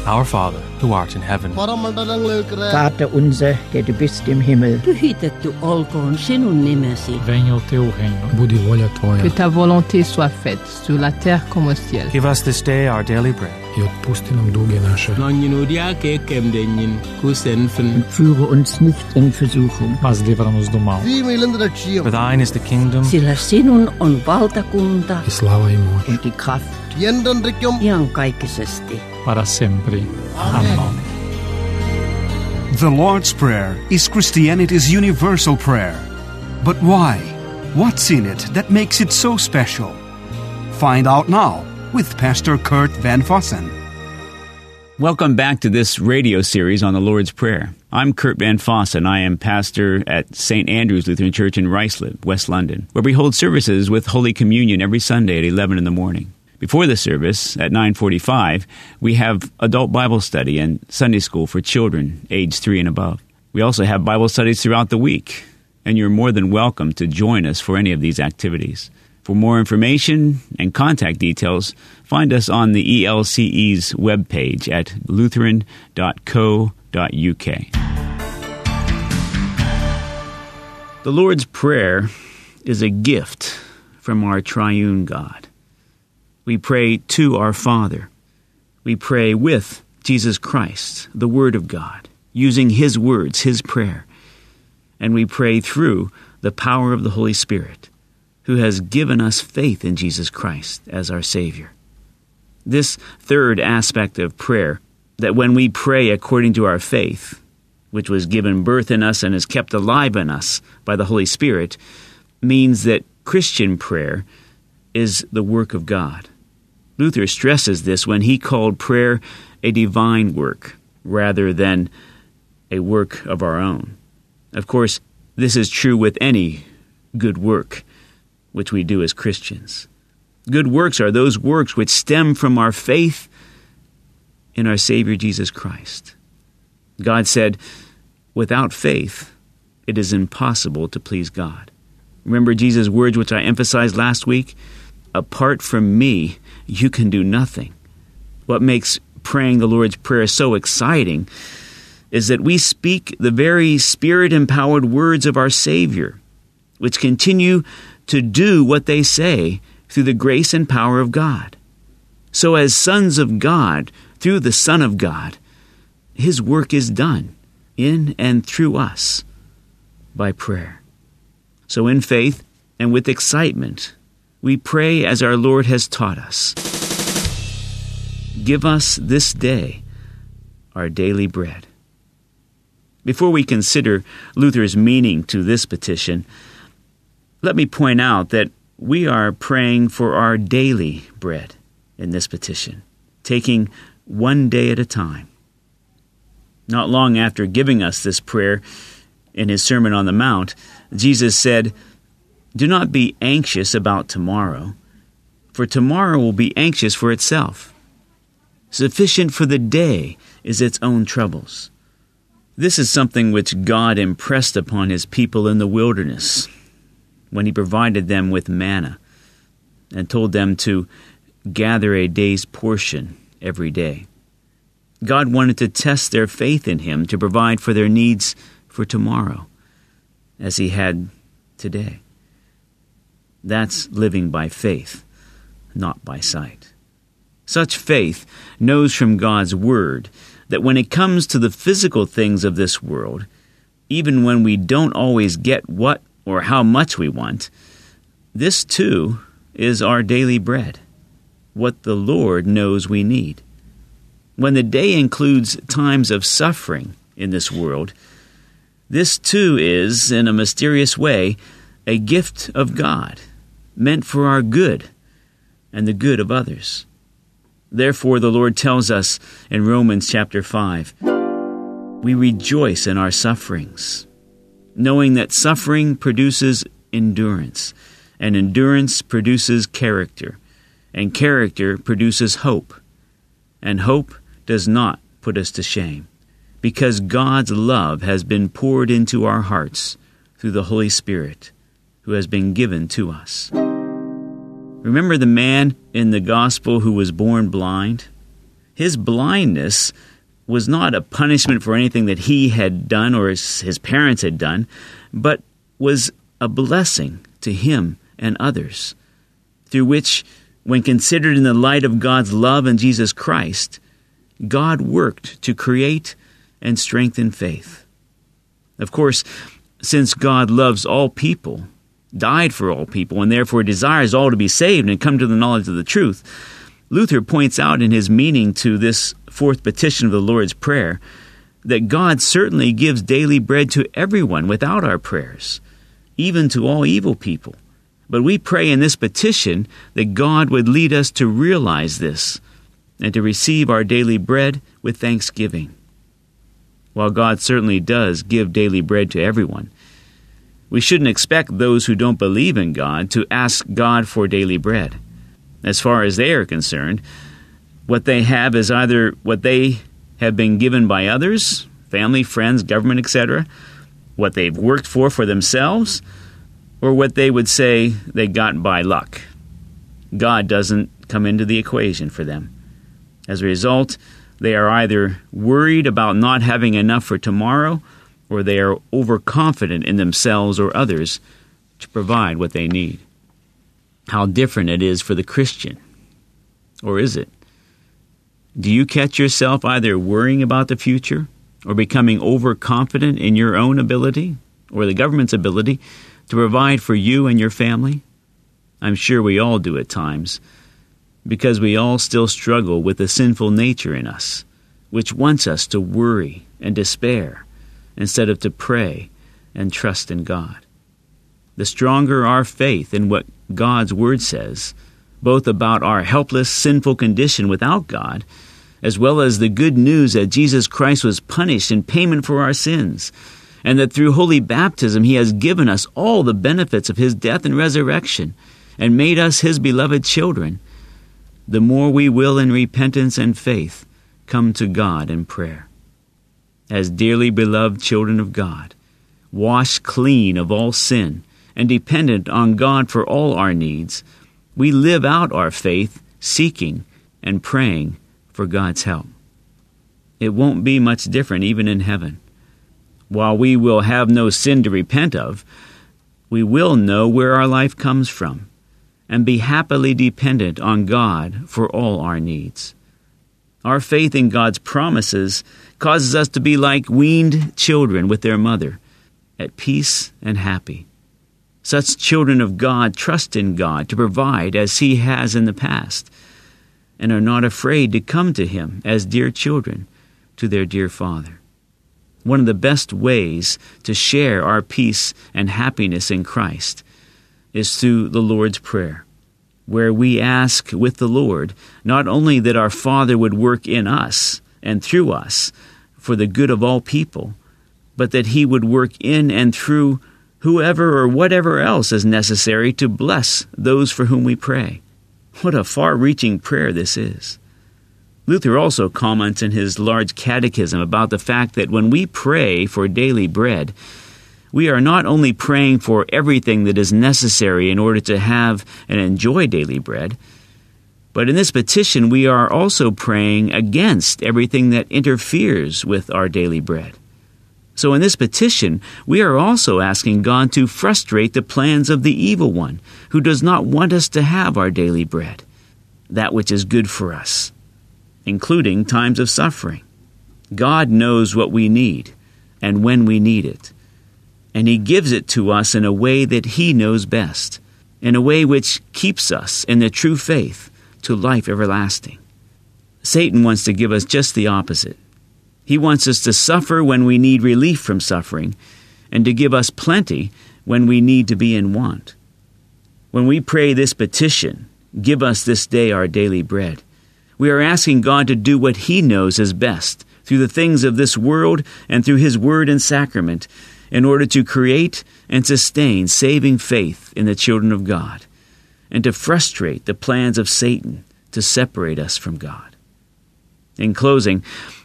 Our Father, who art in heaven. Vater unser, der du bist im Himmel. Pyhitetty olkoon sinun nimesi. Venha o teu reino. Budi volja tvoja. Que ta volonté soit faite sur la terre comme au ciel. Give us this day our daily bread. I otpusti nam duge naše. Und führe uns nicht in Versuchung. Pazliva nas do mal. For thine is the kingdom, Sillä sinun on valtakunta I slava I moć. Und die Kraft iankaikkisesti. Para sempre. Amen. The Lord's Prayer is Christianity's universal prayer. But why? What's in it that makes it so special? Find out now with Pastor Kurt Van Vossen. Welcome back to this radio series on the Lord's Prayer. I'm Kurt Van Vossen. I am pastor at St. Andrew's Lutheran Church in Ruislip, West London, where we hold services with Holy Communion every Sunday at 11 in the morning. Before the service, at 9:45, we have adult Bible study and Sunday school for children aged 3 and above. We also have Bible studies throughout the week, and you're more than welcome to join us for any of these activities. For more information and contact details, find us on the ELCE's webpage at lutheran.co.uk. The Lord's Prayer is a gift from our triune God. We pray to our Father. We pray with Jesus Christ, the Word of God, using His words, His prayer. And we pray through the power of the Holy Spirit, who has given us faith in Jesus Christ as our Savior. This third aspect of prayer, that when we pray according to our faith, which was given birth in us and is kept alive in us by the Holy Spirit, means that Christian prayer is the work of God. Luther stresses this when he called prayer a divine work rather than a work of our own. Of course, this is true with any good work which we do as Christians. Good works are those works which stem from our faith in our Savior Jesus Christ. God said, without faith, it is impossible to please God. Remember Jesus' words which I emphasized last week? Apart from me, you can do nothing. What makes praying the Lord's Prayer so exciting is that we speak the very Spirit-empowered words of our Savior, which continue to do what they say through the grace and power of God. So as sons of God, through the Son of God, His work is done in and through us by prayer. So in faith and with excitement, we pray as our Lord has taught us. Give us this day our daily bread. Before we consider Luther's meaning to this petition, let me point out that we are praying for our daily bread in this petition, taking one day at a time. Not long after giving us this prayer in His Sermon on the Mount, Jesus said, "Do not be anxious about tomorrow, for tomorrow will be anxious for itself. Sufficient for the day is its own troubles." This is something which God impressed upon His people in the wilderness when He provided them with manna and told them to gather a day's portion every day. God wanted to test their faith in Him to provide for their needs for tomorrow, as He had today. That's living by faith, not by sight. Such faith knows from God's Word that when it comes to the physical things of this world, even when we don't always get what or how much we want, this too is our daily bread, what the Lord knows we need. When the day includes times of suffering in this world, this too is, in a mysterious way, a gift of God, meant for our good and the good of others. Therefore, the Lord tells us in Romans chapter 5, we rejoice in our sufferings, knowing that suffering produces endurance, and endurance produces character, and character produces hope, and hope does not put us to shame, because God's love has been poured into our hearts through the Holy Spirit, who has been given to us. Remember the man in the gospel who was born blind? His blindness was not a punishment for anything that he had done or his parents had done, but was a blessing to him and others, through which, when considered in the light of God's love in Jesus Christ, God worked to create and strengthen faith. Of course, since God loves all people, died for all people, and therefore desires all to be saved and come to the knowledge of the truth, Luther points out in his meaning to this fourth petition of the Lord's Prayer that God certainly gives daily bread to everyone without our prayers, even to all evil people. But we pray in this petition that God would lead us to realize this and to receive our daily bread with thanksgiving. While God certainly does give daily bread to everyone, we shouldn't expect those who don't believe in God to ask God for daily bread. As far as they are concerned, what they have is either what they have been given by others, family, friends, government, etc., what they've worked for themselves, or what they would say they got by luck. God doesn't come into the equation for them. As a result, they are either worried about not having enough for tomorrow, or they are overconfident in themselves or others to provide what they need. How different it is for the Christian. Or is it? Do you catch yourself either worrying about the future or becoming overconfident in your own ability or the government's ability to provide for you and your family? I'm sure we all do at times, because we all still struggle with the sinful nature in us, which wants us to worry and despair instead of to pray and trust in God. The stronger our faith in what God's Word says, both about our helpless, sinful condition without God, as well as the good news that Jesus Christ was punished in payment for our sins, and that through holy baptism He has given us all the benefits of His death and resurrection, and made us His beloved children, the more we will in repentance and faith come to God in prayer. As dearly beloved children of God, washed clean of all sin, and dependent on God for all our needs, we live out our faith seeking and praying for God's help. It won't be much different even in heaven. While we will have no sin to repent of, we will know where our life comes from and be happily dependent on God for all our needs. Our faith in God's promises causes us to be like weaned children with their mother, at peace and happy. Such children of God trust in God to provide as He has in the past, and are not afraid to come to Him as dear children to their dear Father. One of the best ways to share our peace and happiness in Christ is through the Lord's Prayer, where we ask with the Lord not only that our Father would work in us and through us for the good of all people, but that He would work in and through whoever or whatever else is necessary to bless those for whom we pray. What a far-reaching prayer this is. Luther also comments in his large catechism about the fact that when we pray for daily bread, we are not only praying for everything that is necessary in order to have and enjoy daily bread, but in this petition we are also praying against everything that interferes with our daily bread. So in this petition, we are also asking God to frustrate the plans of the evil one, who does not want us to have our daily bread, that which is good for us, including times of suffering. God knows what we need and when we need it, and He gives it to us in a way that He knows best, in a way which keeps us in the true faith to life everlasting. Satan wants to give us just the opposite. He wants us to suffer when we need relief from suffering, and to give us plenty when we need to be in want. When we pray this petition, "Give us this day our daily bread," we are asking God to do what He knows is best through the things of this world and through His Word and sacrament, in order to create and sustain saving faith in the children of God, and to frustrate the plans of Satan to separate us from God. In closing,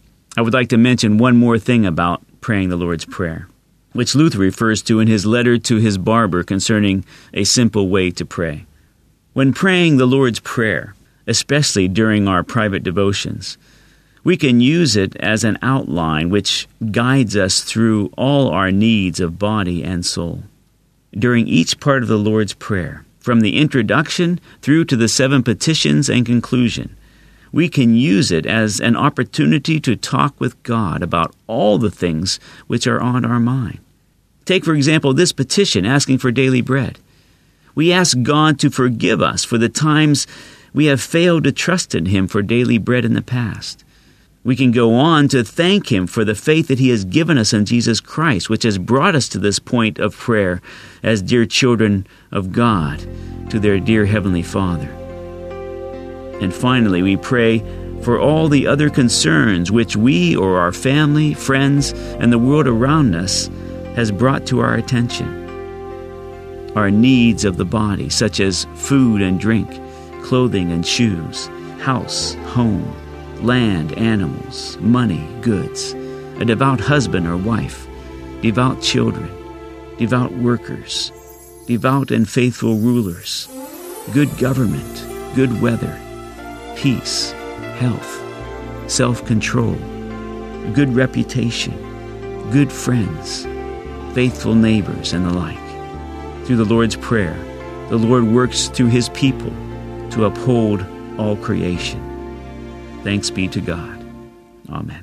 I would like to mention one more thing about praying the Lord's Prayer, which Luther refers to in his letter to his barber concerning a simple way to pray. When praying the Lord's Prayer, especially during our private devotions, We can use it as an outline which guides us through all our needs of body and soul. During each part of the Lord's Prayer, from the introduction through to the 7 petitions and conclusion, we can use it as an opportunity to talk with God about all the things which are on our mind. Take, for example, this petition asking for daily bread. We ask God to forgive us for the times we have failed to trust in Him for daily bread in the past. We can go on to thank Him for the faith that He has given us in Jesus Christ, which has brought us to this point of prayer as dear children of God to their dear Heavenly Father. And finally, we pray for all the other concerns which we or our family, friends, and the world around us has brought to our attention. Our needs of the body, such as food and drink, clothing and shoes, house, home, land, animals, money, goods, a devout husband or wife, devout children, devout workers, devout and faithful rulers, good government, good weather, peace, health, self-control, good reputation, good friends, faithful neighbors, and the like. Through the Lord's Prayer, the Lord works through His people to uphold all creation. Thanks be to God. Amen.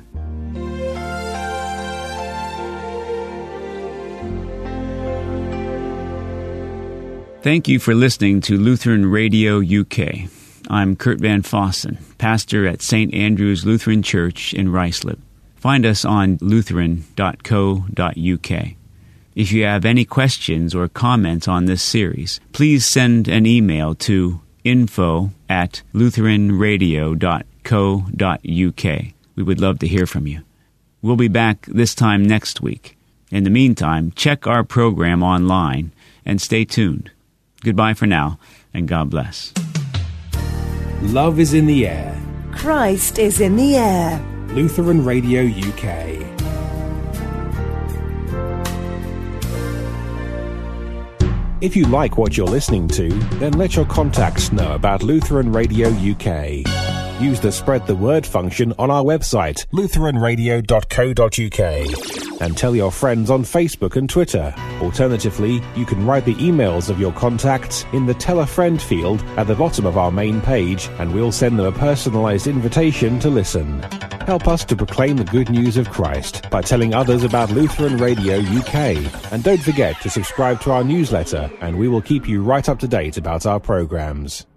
Thank you for listening to Lutheran Radio UK. I'm Kurt Van Fossen, pastor at St. Andrew's Lutheran Church in Ruislip. Find us on lutheran.co.uk. If you have any questions or comments on this series, please send an email to info@lutheranradio.co.uk. We would love to hear from you. We'll be back this time next week. In the meantime, check our program online and stay tuned. Goodbye for now, and God bless. Love is in the air. Christ is in the air. Lutheran Radio UK. If you like what you're listening to, then let your contacts know about Lutheran Radio UK. Use the Spread the Word function on our website, lutheranradio.co.uk, and tell your friends on Facebook and Twitter. Alternatively, you can write the emails of your contacts in the Tell a Friend field at the bottom of our main page, and we'll send them a personalised invitation to listen. Help us to proclaim the good news of Christ by telling others about Lutheran Radio UK. And don't forget to subscribe to our newsletter, and we will keep you right up to date about our programmes.